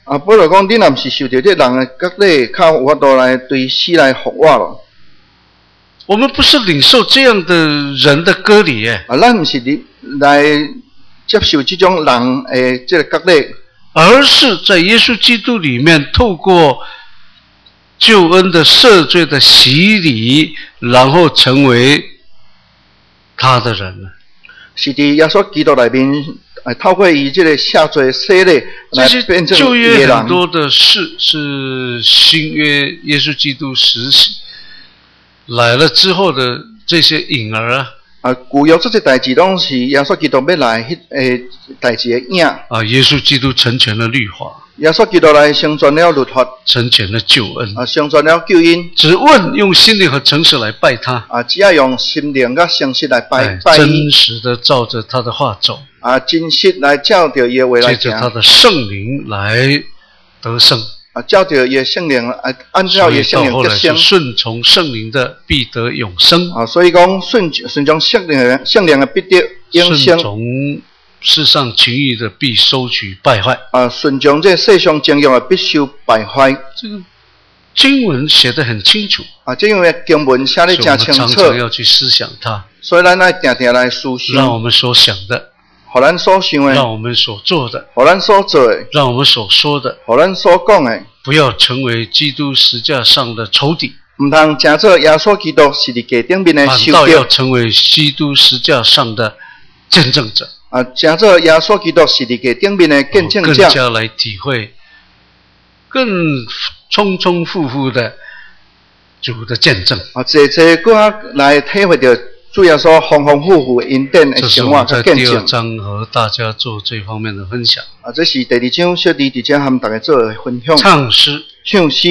啊，保罗讲，你若毋是受到这人的割礼，靠有法度来对死来服我咯。 我们不是领受这样的人的割礼耶， 啊，咱毋是你来接受这种人的这个割礼， 而是在耶稣基督里面，透过救恩的赦罪的洗礼，然后成为他的人了。 是伫耶稣基督内面，哎，透过伊这个下罪洗礼来变成旧约人。 很多的事是新约耶稣基督实行来了之后的这些影儿啊。 啊，旧约这些代志拢是耶稣基督要来迄诶代志的影。 啊，耶稣基督成全了律法， 耶稣基督来成全了律法， 成全了救恩。 啊，成全了救恩。 只问用心灵和诚实来拜他。 啊，只要用心灵甲诚实来拜拜真实的照着他的话走。 啊，真实来照着伊的话来借着他的圣灵来得胜。 啊，照着伊的圣灵，啊，按照伊的圣灵得胜。 顺从圣灵的必得永生。 啊，所以讲顺顺从圣灵的圣灵的必得永生。 顺从世上情欲的必收取败坏。 啊，顺从这世上情欲的必受败坏。 这个经文写得很清楚。 啊，这因为经文写得真清楚。 所以我们常常要去思想它。 所以咱来定定来思想。 让我们所想的。 互咱所想的， 让我们所做的， 互咱所做的， 让我们所说的， 互咱所讲的， 不要成为基督十架上的仇敌， 唔通成做耶稣基督十字架顶面的受敌， 反倒要成为基督十架上的见证者。 啊，成做耶稣基督十字架顶面的见证者， 更加来体会更充充富富的主的见证。 啊，这这更来体会到。主要说丰丰富富恩典的生活和见证。这是我们在第二章和大家做这方面的分享。 啊，这是第二章小弟伫遮和大家做的分享。 唱诗， 唱诗。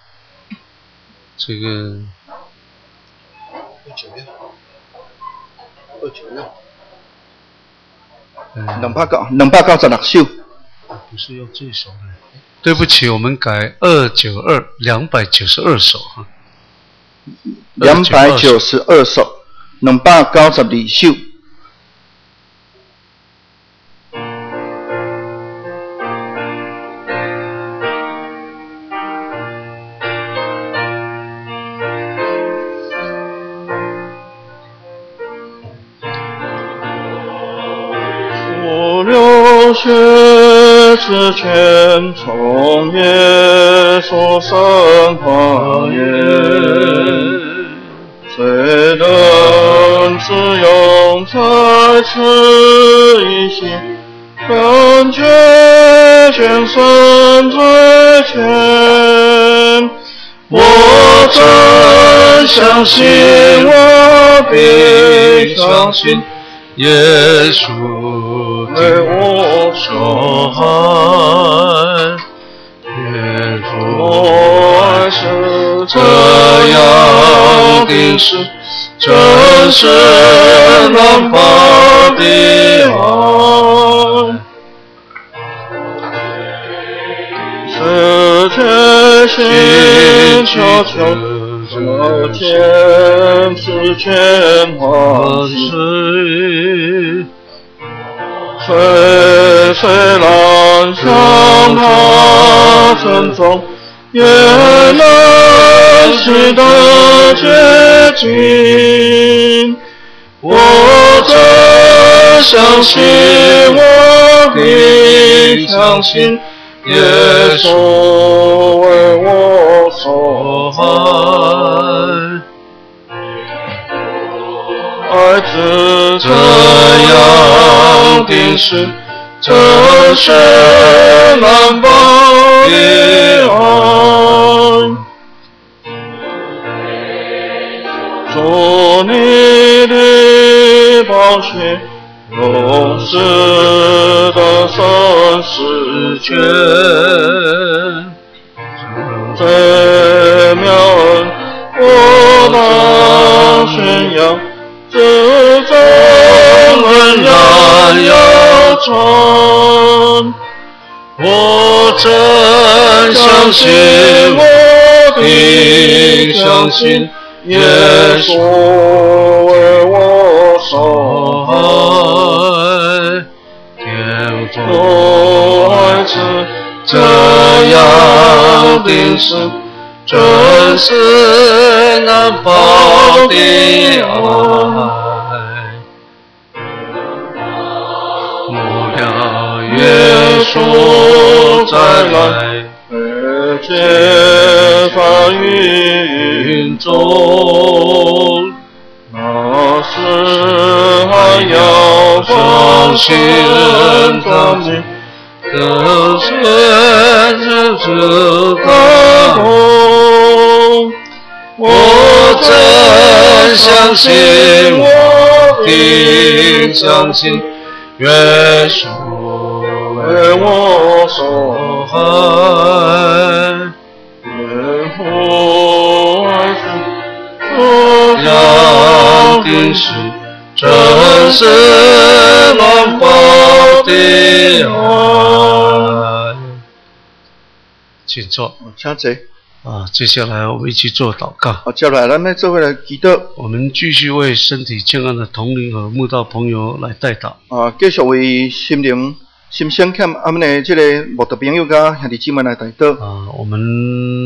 这个。 二九六。二九六。两百九，两百九十六首。 不是用这首的。对不起，我们改二九二，两百九十二首哈。 两百九十二首。两百九十二首。 我流血之前，从耶稣生化耶。谁能自用在此一心，感觉全身最前？我真相信，我必相信，耶稣为我受害，耶稣爱是这样的事，真是难法的爱。世界心悄悄，这天之间万事，岁岁难向他沉重。也能使得接近，我真相信，我必相信，耶稣为我所爱，爱子这样的事。真是难报的爱，做你的宝血，永世的生死权，这妙恩我当宣扬，这种恩然要传。我真相信，我必相信，耶稣为我受害，天父爱子这样的是真是难报的爱。末了耶稣再来， 解放云中， 那时还要放心他们可是知道，我真相信，我的相信，耶稣为我所爱， 耶稣爱是这样的事真是难报的爱。请坐。 请坐。 啊，接下来我们一起做祷告。 好，接下来咱们做伙来祈祷。 我们继续为身体健康的同龄和慕道朋友来代祷。 啊，继续为心灵心伤欠阿们的这个慕道朋友甲兄弟姊妹来代祷。 啊，我们